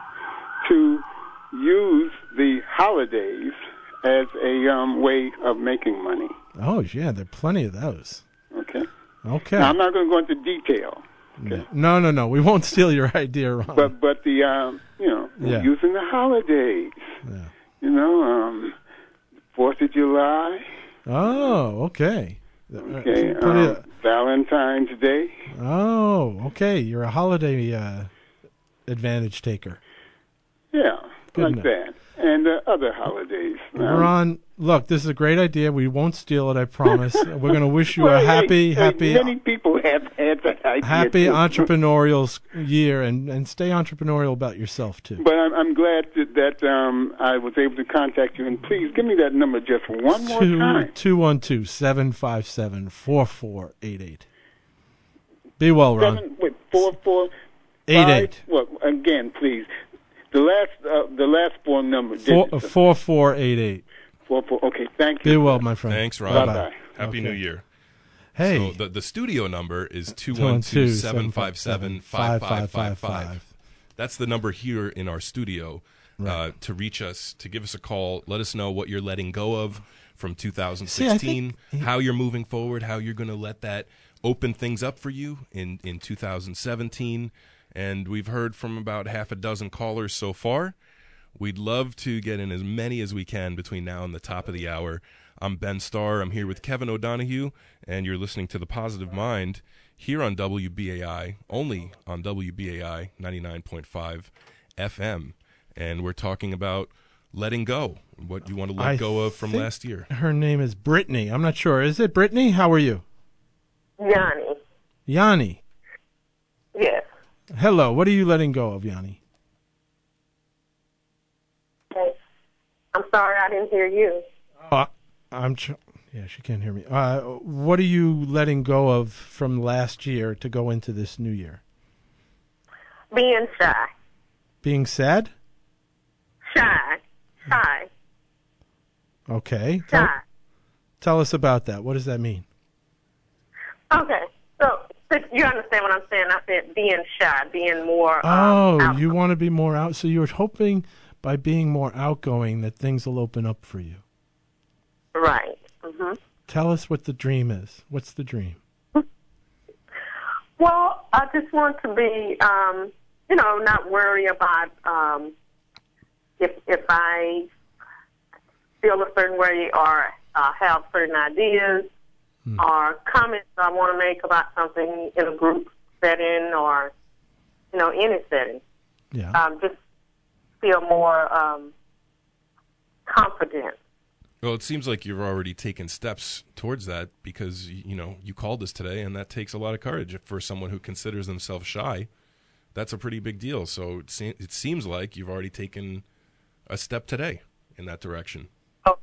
to use the holidays as a um, way of making money. Oh, yeah, there are plenty of those. Okay. Okay. Now, I'm not going to go into detail. Okay. No, no, no. We won't steal your idea, Ron. But but the um, you know Yeah. using the holidays. Yeah. You know, um, Fourth of July. Oh, okay. Okay. Put Um, it- Valentine's Day. Oh, okay. You're a holiday uh, advantage taker. Yeah, Good like enough. that, and uh, other holidays. Um, Ron, look, this is a great idea. We won't steal it, I promise. We're going to wish you well, a hey, happy, hey, happy, Many people have had that idea. happy too. entrepreneurial s- year, and, and stay entrepreneurial about yourself, too. But I'm, I'm glad that, that um, I was able to contact you. And please give me that number just one more time. two one two, seven five seven, four four eight eight. Be well, Ron. Seven, wait, four, four, Eight five, eight. What? Again, please. The last, uh, the last four numbers. Four, digits. uh, four four eight eight. Four, four. Okay, thank you. Be well, my friend. Thanks, Ron. Bye-bye. Happy Okay. New Year. Hey. So the, the studio number is two one two, seven five seven, five five five five. That's the number here in our studio uh, to reach us, to give us a call. Let us know what you're letting go of from two thousand sixteen, See, I think- how you're moving forward, how you're going to let that open things up for you in, in two thousand seventeen. And we've heard from about half a dozen callers so far. We'd love to get in as many as we can between now and the top of the hour. I'm Ben Starr. I'm here with Kevin O'Donohue, and you're listening to The Positive Mind here on W B A I, only on W B A I ninety-nine point five F M. And we're talking about letting go, what you want to let I go of from think last year. Her name is Brittany. I'm not sure. Is it Brittany? How are you? Yanni. Yanni. Yes. Hello. What are you letting go of, Yanni? I'm sorry I didn't hear you. Uh, I'm. Ch- yeah, she can't hear me. Uh, what are you letting go of from last year to go into this new year? Being shy. Being sad? Shy. Shy. Okay. Tell, Shy. tell us about that. What does that mean? Okay. So, so you understand what I'm saying? I said being shy, being more. Oh, um, out- you want to be more out. So you're hoping by being more outgoing that things will open up for you. Right. Mm-hmm. Tell us what the dream is. What's the dream? Well, I just want to be, um, you know, not worry about um, if if I feel a certain way or uh, have certain ideas Hmm. or comments I want to make about something in a group setting or, you know, any setting. Yeah. Um, just feel more um, confident. Well, it seems like you've already taken steps towards that because, you know, you called us today, and that takes a lot of courage for someone who considers themselves shy. That's a pretty big deal. So it, se- it seems like you've already taken a step today in that direction. Oh,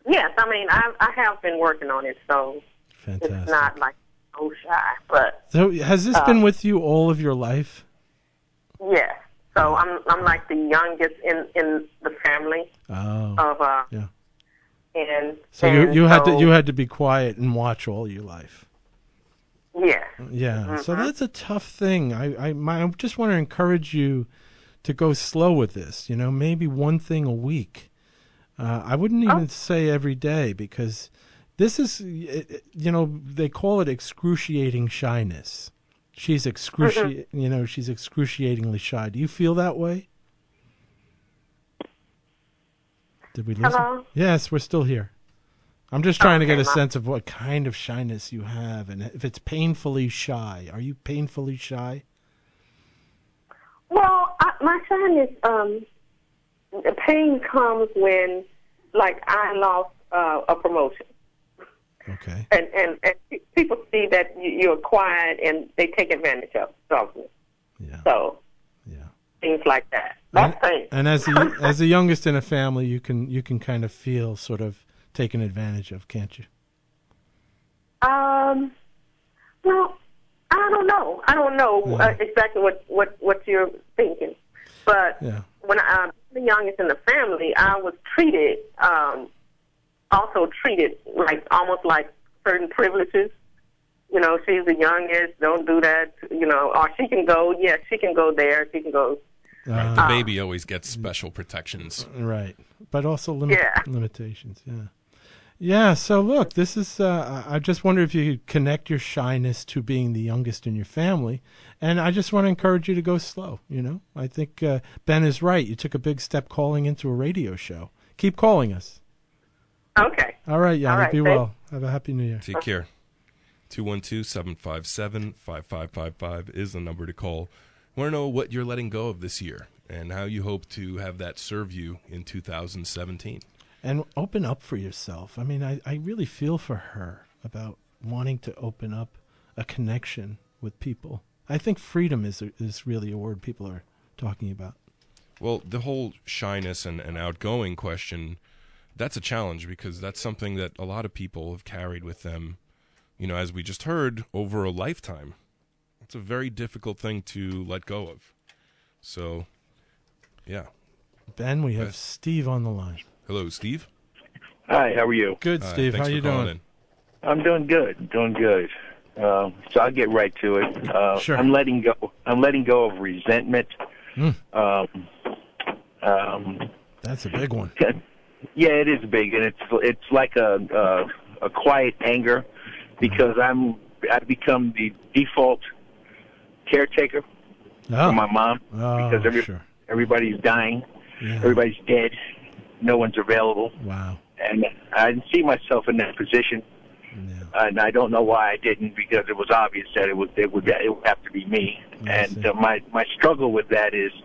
yes, I mean, I, I have been working on it, so Fantastic. It's not like so shy. But so, has this uh, been with you all of your life? Yes. So I'm I'm like the youngest in, in the family. Oh. Of uh. Yeah. And so and you you had so, to you had to be quiet and watch all your life. Yeah. Yeah. Mm-hmm. So that's a tough thing. I I, my, I just want to encourage you to go slow with this. You know, maybe one thing a week. Uh, I wouldn't even oh. say every day, because this is, you know, they call it excruciating shyness. She's excruci- mm-hmm. you know, she's excruciatingly shy. Do you feel that way? Did we lose Hello? her? Yes, we're still here. I'm just trying okay, to get a Mom. sense of what kind of shyness you have, and if it's painfully shy. Are you painfully shy? Well, I, my shyness, um, the pain comes when, like, I lost uh, a promotion. Okay. And, and and people see that you're quiet, and they take advantage of it. Yeah. So, yeah, things like that. That's and, and as the as the youngest in a family, you can you can kind of feel sort of taken advantage of, can't you? Um. Well, I don't know. I don't know yeah. uh, exactly what, what, what you're thinking, but yeah. when I'm the youngest in the family, I was treated. Um, also treated like almost like certain privileges. You know, she's the youngest, don't do that, you know, or she can go, yes, she can go there, she can go. Right, Uh, the baby always gets special protections. Right, but also limit, yeah. limitations, yeah. Yeah, so look, this is, uh, I just wonder if you could connect your shyness to being the youngest in your family, and I just want to encourage you to go slow, you know. I think uh, Ben is right. You took a big step calling into a radio show. Keep calling us. Okay. All right, Yanni, All right, be thanks. well. Have a happy new year. Take care. two one two, seven five seven, five five five five is the number to call. I want to know what you're letting go of this year and how you hope to have that serve you in two thousand seventeen. And open up for yourself. I mean, I, I really feel for her about wanting to open up a connection with people. I think freedom is a, is really a word people are talking about. Well, the whole shyness and, and outgoing question, that's a challenge, because that's something that a lot of people have carried with them, you know, as we just heard, over a lifetime. It's a very difficult thing to let go of. So, yeah. Ben, we have Yes. Steve on the line. Hello, Steve. Hi, how are you? Good, Steve. Uh, how thanks you for calling doing? in. I'm doing good, doing good. Um, so I'll get right to it. Uh, Sure. I'm letting go. I'm letting go of resentment. Mm. Um, um, That's a big one. yeah, it is big, and it's it's like a a, a quiet anger, because I'm I've become the default caretaker Oh. for my mom, Oh, because every, sure. everybody's dying, Yeah. everybody's dead, no one's available. Wow. And I didn't see myself in that position, Yeah. and I don't know why I didn't, because it was obvious that it would it would it would have to be me. I and see. uh, my my struggle with that is,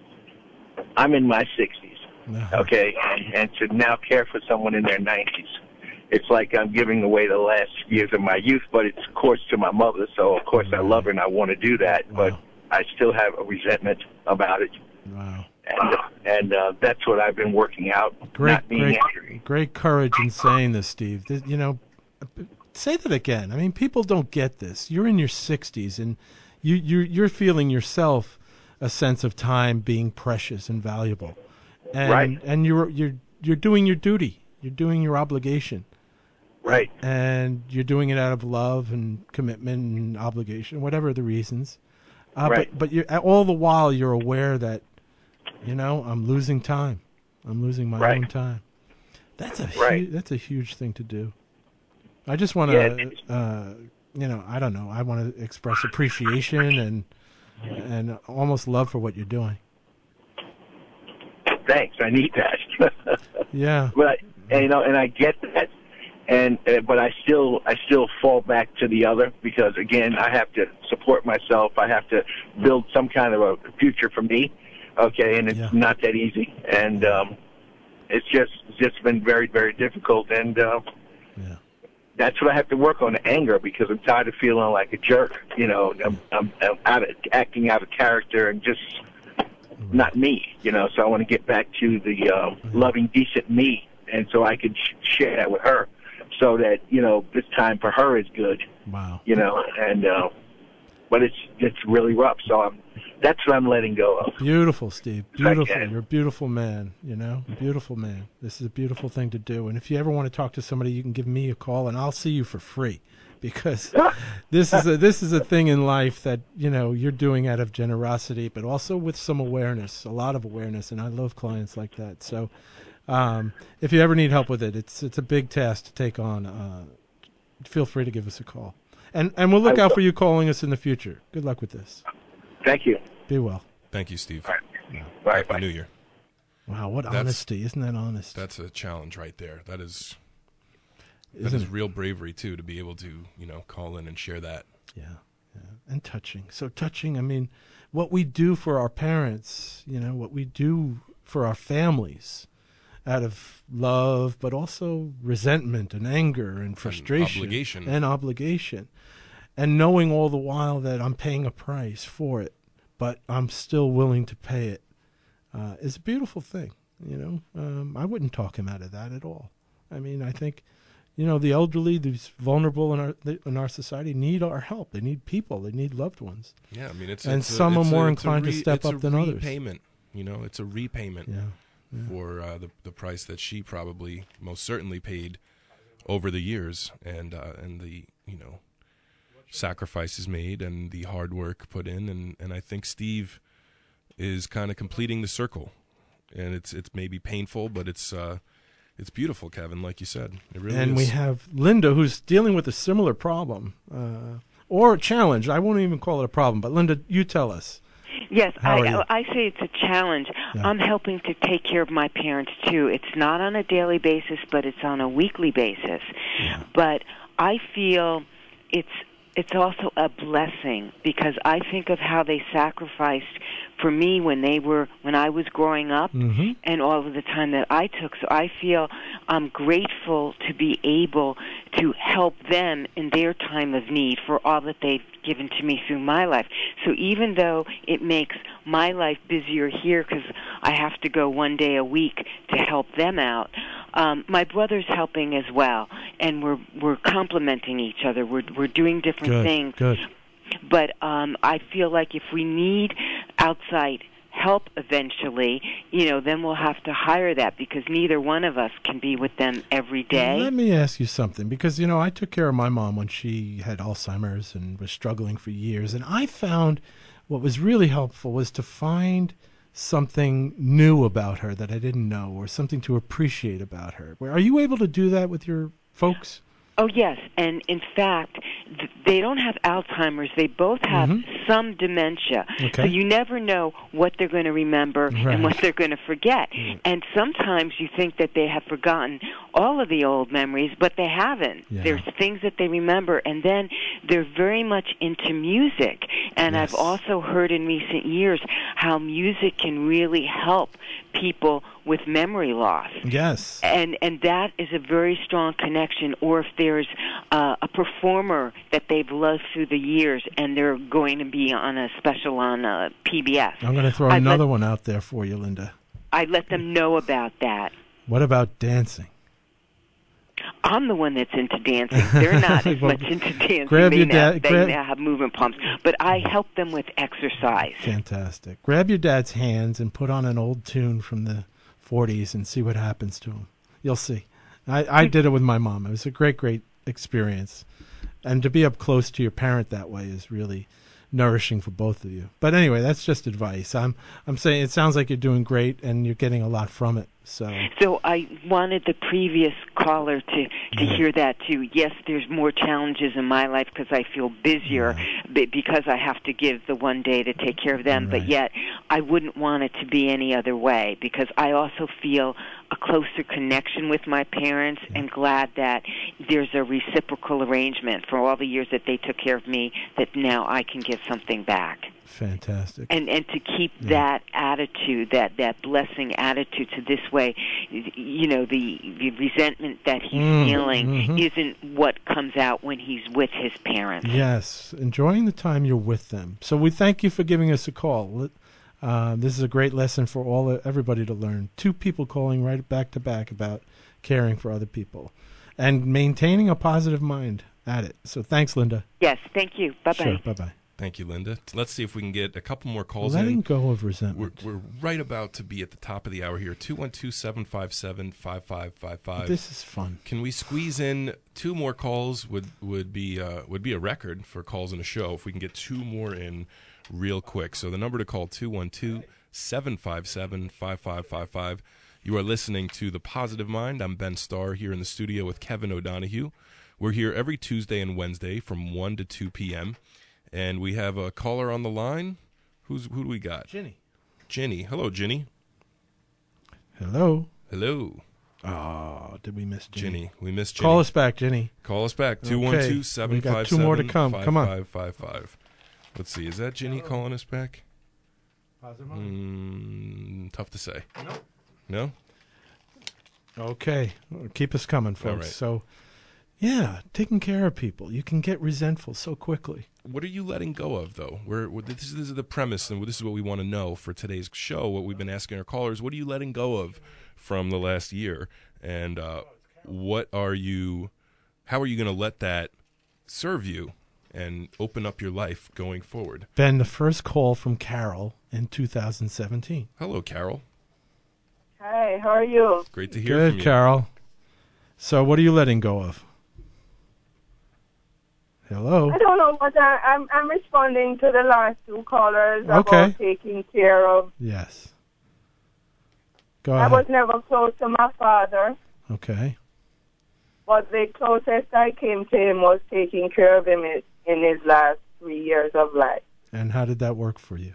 I'm in my sixties, Uh-huh. okay, and, and to now care for someone in their nineties, it's like I'm giving away the last years of my youth. But it's, of course, to my mother, so of course I love her and I want to do that, Wow. but I still have a resentment about it. Wow. And, and uh, that's what I've been working out, Great, not being great, angry. great courage in saying this, Steve. Th- You know, say that again. I mean, people don't get this. You're in your sixties, and you, you're, you're feeling yourself a sense of time being precious and valuable, and Right. and you're you're you're doing your duty. You're doing your obligation, Right. and you're doing it out of love and commitment and obligation, whatever the reasons. Uh, Right. But but you're, all the while you're aware that, you know, I'm losing time. I'm losing my Right. own time. That's a Right. hu- that's a huge thing to do. I just want Yeah, to, it- uh, you know, I don't know. I want to express appreciation and and almost love for what you're doing. Thanks. I need that. Yeah. But and, you know, and I get that, and uh, but I still I still fall back to the other, because again I have to support myself. I have to build some kind of a future for me. Okay, and it's Yeah. not that easy, and um, it's just it's just been very very difficult, and uh, Yeah. that's what I have to work on, the anger, because I'm tired of feeling like a jerk. You know, I'm I'm, I'm out of, acting out of character and just not me. You know, so I want to get back to the uh, loving, decent me and so I could sh- share that with her, so that you know this time for her is good. Wow. You know, and uh, but it's it's really rough. So I'm, that's what I'm letting go of. Beautiful, Steve. Beautiful. Okay. You're a beautiful man. You know, beautiful man. This is a beautiful thing to do. And if you ever want to talk to somebody, you can give me a call, and I'll see you for free. Because this is a this is a thing in life that you know you're doing out of generosity, but also with some awareness, a lot of awareness, and I love clients like that. So, um, if you ever need help with it, it's it's a big task to take on. Uh, feel free to give us a call, and and we'll look out for you calling us in the future. Good luck with this. Thank you. Be well. Thank you, Steve. All right. Yeah. Bye. Happy Bye. New Year. Wow, what That's- honesty! Isn't that honest? That's a challenge right there. That is that Isn't is it? real bravery too, to be able to you know call in and share that. Yeah, yeah, and touching. So touching. I mean, what we do for our parents, you know, what we do for our families, out of love, but also resentment and anger and frustration, obligation. and obligation, and knowing all the while that I'm paying a price for it, but I'm still willing to pay it, uh, is a beautiful thing. You know, um, I wouldn't talk him out of that at all. I mean, I think. You know, the elderly, these vulnerable in our in our society need our help. They need people. They need loved ones. Yeah, I mean, it's and it's a, some it's are more a, it's a inclined re, to step it's up a than others. Repayment, you know, it's a repayment Yeah, yeah. for uh, the the price that she probably most certainly paid over the years, and uh, and the you know sacrifices made and the hard work put in, and, and I think Steve is kind of completing the circle, and it's it's maybe painful, but it's. Uh, It's beautiful, Kevin, like you said. It really and is. we have Linda, who's dealing with a similar problem, uh, or a challenge. I won't even call it a problem, but Linda, you tell us. Yes, How are you? I, I say it's a challenge. Yeah. I'm helping to take care of my parents, too. It's not on a daily basis, but it's on a weekly basis. Yeah. But I feel it's it's also a blessing, because I think of how they sacrificed for me when they were when I was growing up, Mm-hmm. and all of the time that I took. So I feel I'm grateful to be able to help them in their time of need for all that they've given to me through my life. So even though it makes my life busier here because I have to go one day a week to help them out, um, my brother's helping as well, and we're we're complementing each other. We're we're doing different Good, things. good. But um, I feel like if we need outside help eventually, you know, then we'll have to hire that, because neither one of us can be with them every day. Let me ask you something, because, you know, I took care of my mom when she had Alzheimer's and was struggling for years, and I found what was really helpful was to find something new about her that I didn't know, or something to appreciate about her. Are you able to do that with your folks? Oh, yes. And in fact, th- they don't have Alzheimer's. They both have Mhm. some dementia. Okay. So you never know what they're going to remember Right. and what they're going to forget. Mm. And sometimes you think that they have forgotten all of the old memories, but they haven't. Yeah. There's things that they remember. And then they're very much into music. And Yes. I've also heard in recent years how music can really help people with memory loss. Yes. And and that is a very strong connection. Or if there's uh, a performer that they've loved through the years and they're going to be on a special on uh, P B S. I'm going to throw I'd another let, one out there for you, Linda. I let them know about that. What about dancing? I'm the one that's into dancing. They're not as Well, much into dancing. grab they your now, dad- they grab- now have movement pumps. But I help them with exercise. Fantastic. Grab your dad's hands and put on an old tune from the forties and see what happens to him. You'll see. I, I did it with my mom. It was a great, great experience. And to be up close to your parent that way is really nourishing for both of you. But anyway, that's just advice. I'm I'm saying it sounds like you're doing great and you're getting a lot from it. So So I wanted the previous caller to, to hear that too. Yes, there's more challenges in my life because I feel busier b- because I have to give the one day to take care of them. But Right. yet I wouldn't want it to be any other way, because I also feel a closer connection with my parents and glad that there's a reciprocal arrangement for all the years that they took care of me, that now I can give something back. fantastic. And and to keep Yeah. that attitude, that, that blessing attitude to this way, you know, the, the resentment that he's Mm, feeling mhm. isn't what comes out when he's with his parents. Yes, enjoying the time you're with them. So we thank you for giving us a call. Uh, this is a great lesson for all everybody to learn. Two people calling right back to back about caring for other people, and maintaining a positive mind at it. So thanks, Linda. Yes, thank you. Bye-bye. Sure, bye-bye. Thank you, Linda. Let's see if we can get a couple more calls Letting in. go of resentment. We're, we're right about to be at the top of the hour here. two one two, seven five seven, five five five five. This is fun. Can we squeeze in two more calls? Would would be uh, would be a record for calls in a show if we can get two more in real quick. So the number to call, two one two, seven five seven, five five five five. You are listening to The Positive Mind. I'm Ben Starr here in the studio with Kevin O'Donohue. We're here every Tuesday and Wednesday from one to two p.m., and we have a caller on the line. Who's Who do we got? Ginny. Ginny. Hello, Ginny. Hello. Hello. Oh, did we miss Ginny? Ginny. We missed Ginny. Call us back, Ginny. Call us back. Okay. two one two, seven five seven, We got two more to come. Come on. five five five five. Let's see. Is that Ginny calling us back? Mm, tough to say. No. No? Okay. Keep us coming, folks. All right. So, yeah, taking care of people. You can get resentful so quickly. What are you letting go of, though? We're, we're, this, is, this is the premise, and this is what we want to know for today's show, what we've been asking our callers. What are you letting go of from the last year? And uh, what are you, how are you going to let that serve you and open up your life going forward? Ben, the first call from Carol in two thousand seventeen. Hello, Carol. Hi, how are you? Great to hear Good, from you. Carol. So what are you letting go of? Hello? I don't know, but I, I'm I'm responding to the last two callers Okay. about taking care of. Yes. Go I ahead. was never close to my father, Okay. but the closest I came to him was taking care of him in, in his last three years of life. And how did that work for you?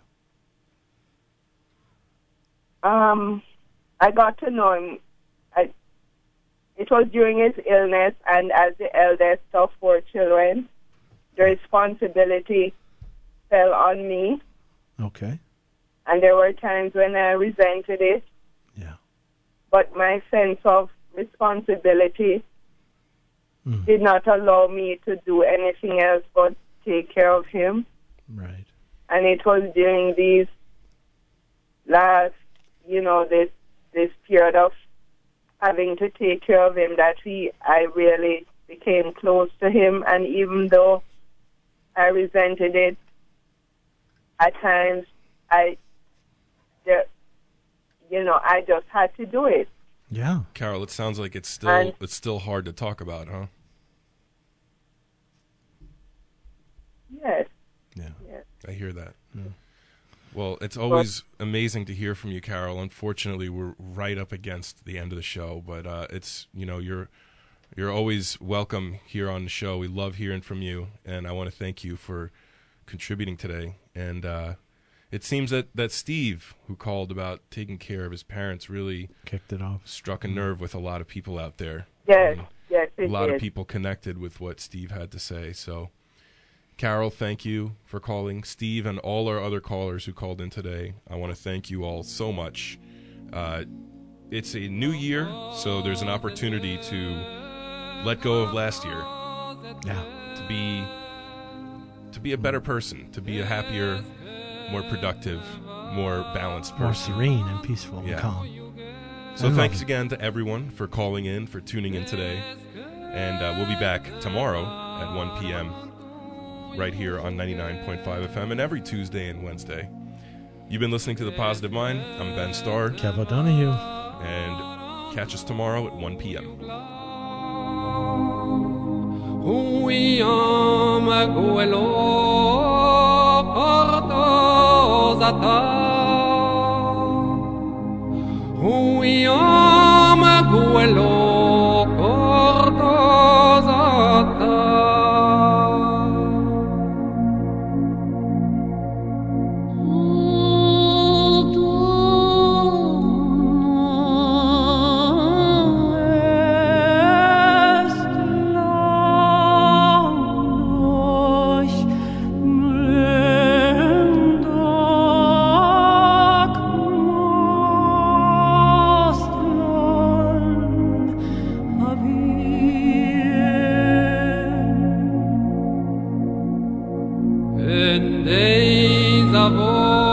Um, I got to know him. I, it was during his illness, and as the eldest of four children, the responsibility fell on me. Okay. And there were times when I resented it. Yeah. But my sense of responsibility Mm. did not allow me to do anything else but take care of him. Right. And it was during these last, you know, this this period of having to take care of him that we I really became close to him. And even though I resented it, at times I, the, you know, I just had to do it. Yeah. Carol, it sounds like it's still And- it's still hard to talk about, huh? Yes. Yeah. Yes. I hear that. Well, it's always amazing to hear from you, Carol. Unfortunately, we're right up against the end of the show, but uh, it's, you know, you're you're always welcome here on the show. We love hearing from you, and I want to thank you for contributing today. And uh, it seems that, that Steve, who called about taking care of his parents, really kicked it off. Struck a nerve with a lot of people out there. Yes, And yes, it a lot did. of people connected with what Steve had to say. So, Carol, thank you for calling. Steve and all our other callers who called in today, I want to thank you all so much. Uh, it's a new year, so there's an opportunity to let go of last year. Yeah. To be to be a better person, to be a happier, more productive, more balanced More person. serene and peaceful Yeah. and calm. So And thanks loving. again to everyone for calling in, for tuning in today. And uh, we'll be back tomorrow at one p.m. right here on ninety-nine point five F M and every Tuesday and Wednesday. You've been listening to The Positive Mind. I'm Ben Starr. Kev O'Donohue. And catch us tomorrow at one p.m. Huyam aguelo cortozata Huyam aguelo cortozata In days of old